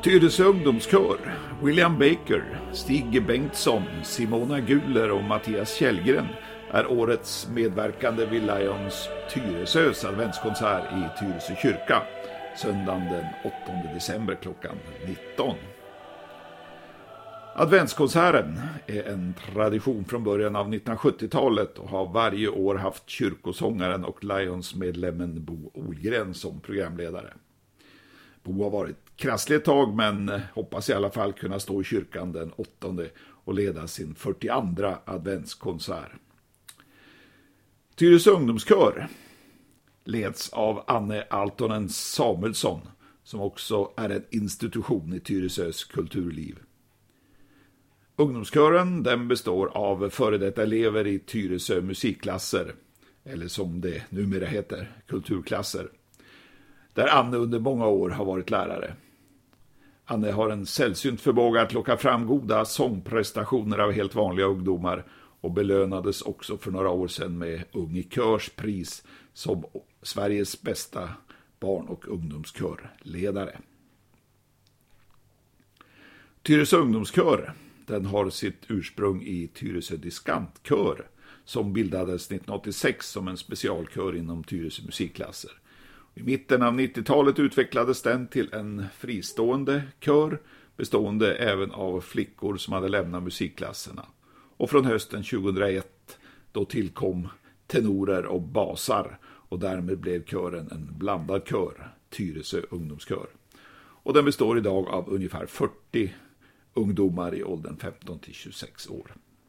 Tyresö ungdomskör, William Baker, Stig Bengtsson, Simona Guler och Mattias Källgren är årets medverkande vid Lions Tyresös adventskonsert i Tyresö kyrka söndagen den 8 december klockan 19. Adventskonserten är en tradition från början av 1970-talet och har varje år haft kyrkosångaren och Lions-medlemmen Bo Olgren som programledare. Bo har varit krasslig ett tag men hoppas i alla fall kunna stå i kyrkan den 8 och leda sin 42 adventskonsert. Tyresö ungdomskör leds av Anne Altonen Samuelsson som också är en institution i Tyresös kulturliv. Ungdomskören den består av före detta elever i Tyresö musikklasser, eller som det numera heter, kulturklasser, där Anne under många år har varit lärare. Anne har en sällsynt förmåga att locka fram goda sångprestationer av helt vanliga ungdomar och belönades också för några år sedan med Ung i Körs pris som Sveriges bästa barn- och ungdomskörledare. Tyresö ungdomskör den har sitt ursprung i Tyresö diskantkör som bildades 1986 som en specialkör inom Tyresö musikklasser. I mitten av 90-talet utvecklades den till en fristående kör bestående även av flickor som hade lämnat musikklasserna. Och från hösten 2001 då tillkom tenorer och basar och därmed blev kören en blandad kör, Tyresö ungdomskör. Och den består idag av ungefär 40 ungdomar i åldern 15 till 26 år.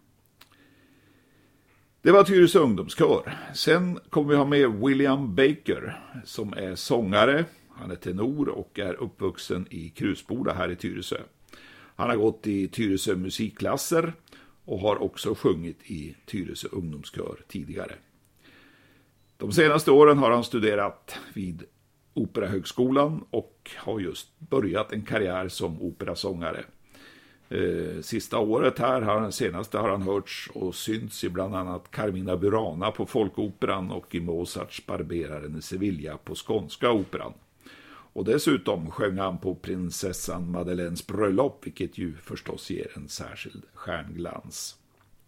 Det var Tyresö ungdomskör. Sen kommer vi ha med William Baker som är sångare, han är tenor och är uppvuxen i Krusboda här i Tyresö. Han har gått i Tyresö musikklasser och har också sjungit i Tyresö ungdomskör tidigare. De senaste åren har han studerat vid Operahögskolan och har just börjat en karriär som operasångare. Sista året här, senaste har han hörts och synts i bland annat Carmina Burana på Folkoperan och i Mozarts Barberaren i Sevilla på Skånska operan. Och dessutom sjöng han på prinsessan Madeleines bröllop, vilket ju förstås ger en särskild stjärnglans.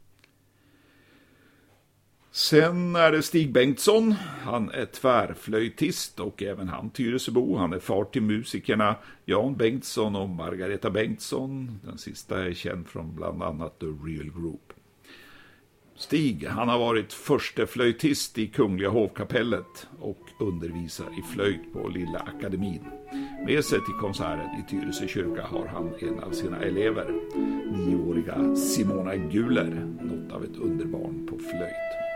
Sen är det Stig Bengtsson, han är tvärflöjtist och även han Tyresöbo. Han är far till musikerna Jan Bengtsson och Margareta Bengtsson. Den sista är känd från bland annat The Real Group. Stig, han har varit förste flöjtist i Kungliga hovkapellet och undervisar i flöjt på Lilla Akademin. Med sig till konserten i Tyresö kyrka har han en av sina elever, 9-åriga Simona Guler, något av ett underbarn på flöjt.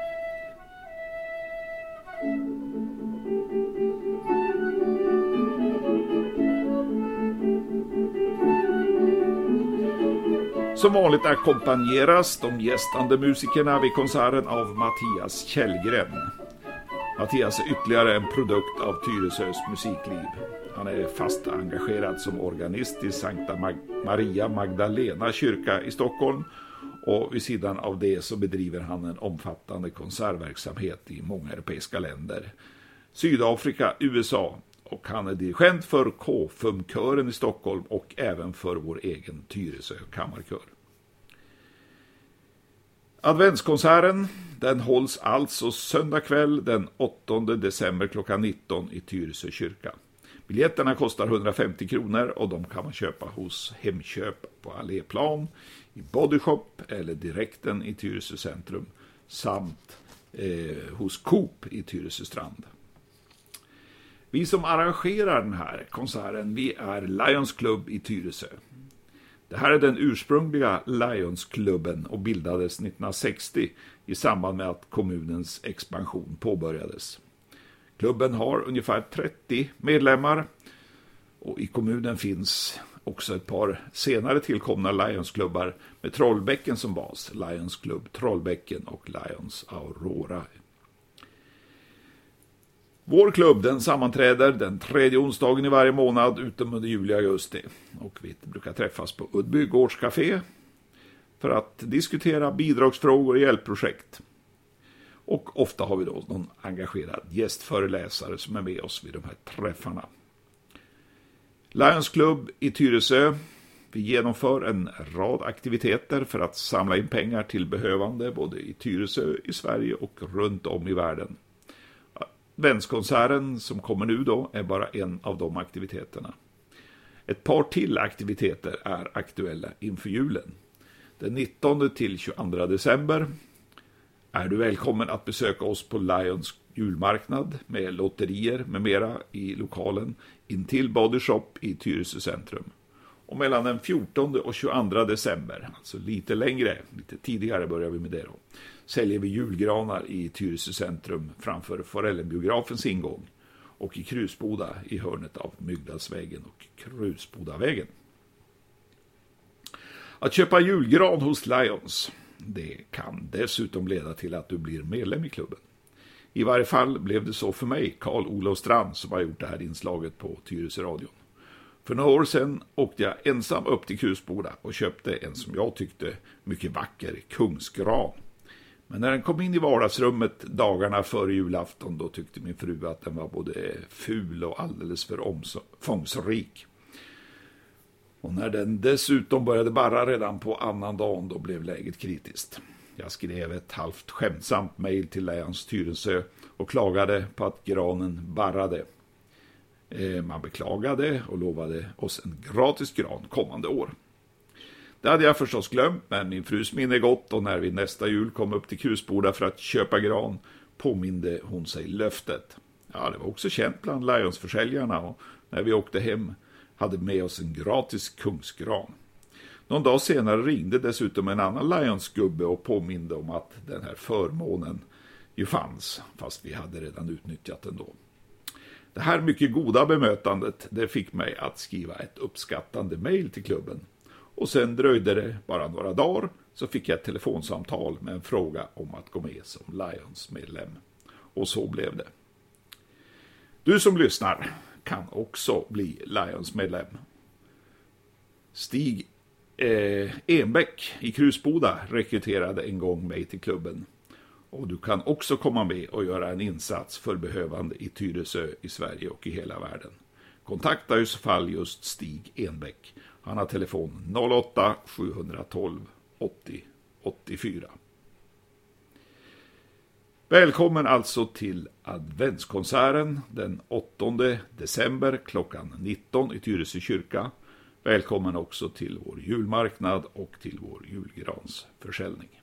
Som vanligt ackompanjeras de gästande musikerna vid konserten av Mattias Källgren. Mattias är ytterligare en produkt av Tyresös musikliv. Han är fast engagerad som organist i Sankta Maria Magdalena kyrka i Stockholm och vid sidan av det så bedriver han en omfattande konsertverksamhet i många europeiska länder. Sydafrika, USA och han är dirigent för KFUM-kören i Stockholm och även för vår egen Tyresö kammarkör. Adventskonserten den hålls alltså söndag kväll den 8 december klockan 19 i Tyresö kyrka. Biljetterna kostar 150 kronor och de kan man köpa hos Hemköp på Alléplan, i Bodyshop eller direkten i Tyresö centrum samt hos Coop i Tyresö strand. Vi som arrangerar den här konserten, vi är Lions Club i Tyresö. Det här är den ursprungliga Lions-klubben och bildades 1960 i samband med att kommunens expansion påbörjades. Klubben har ungefär 30 medlemmar och i kommunen finns också ett par senare tillkomna Lions-klubbar med Trollbäcken som bas, Lions Club Trollbäcken och Lions Aurora. Vår klubb den sammanträder den 3:e onsdagen i varje månad utom under juli och augusti. Och vi brukar träffas på Udby gårdscafé för att diskutera bidragsfrågor och hjälpprojekt. Och ofta har vi då någon engagerad gästföreläsare som är med oss vid de här träffarna. Lions Club i Tyresö. Vi genomför en rad aktiviteter för att samla in pengar till behövande både i Tyresö, i Sverige och runt om i världen. Vänskonserten som kommer nu då är bara en av de aktiviteterna. Ett par till aktiviteter är aktuella inför julen. Den 19 till 22 december är du välkommen att besöka oss på Lions julmarknad med lotterier med mera i lokalen intill Body Shop i Tyresö centrum. Och mellan den 14 och 22 december, alltså lite längre, lite tidigare börjar vi med det då, säljer vi julgranar i Tyresö centrum framför Forellenbiografens ingång och i Krusboda i hörnet av Mygdalsvägen och Krusbodavägen. Att köpa julgran hos Lions, det kan dessutom leda till att du blir medlem i klubben. I varje fall blev det så för mig, Carl-Olof Strand, som har gjort det här inslaget på Tyresö radion. För några år sedan åkte jag ensam upp till Krusboda och köpte en som jag tyckte mycket vacker kungsgran. Men när den kom in i vardagsrummet dagarna före julafton, då tyckte min fru att den var både ful och alldeles för omfångsrik. Och när den dessutom började barra redan på annan dagen, då blev läget kritiskt. Jag skrev ett halvt skämtsamt mejl till Lions Tyresö och klagade på att granen barrade. Man beklagade och lovade oss en gratis gran kommande år. Det hade jag förstås glömt, men min frus minne är gott och när vi nästa jul kom upp till Krusboda för att köpa gran påminde hon sig löftet. Ja, det var också känt bland Lions-försäljarna och när vi åkte hem hade med oss en gratis kungsgran. Någon dag senare ringde dessutom en annan Lions-gubbe och påminde om att den här förmånen ju fanns, fast vi hade redan utnyttjat den då. Det här mycket goda bemötandet, det fick mig att skriva ett uppskattande mejl till klubben. Och sen dröjde det bara några dagar så fick jag ett telefonsamtal med en fråga om att gå med som Lions-medlem. Och så blev det. Du som lyssnar kan också bli Lions-medlem. Stig Enbäck i Krusboda rekryterade en gång mig till klubben. Och du kan också komma med och göra en insats för behövande i Tyresö, i Sverige och i hela världen. Kontakta i så fall just Stig Enbäck. Han har telefon 08 712 80 84. Välkommen alltså till adventskonserten den 8 december klockan 19 i Tyresö kyrka. Välkommen också till vår julmarknad och till vår julgransförsäljning.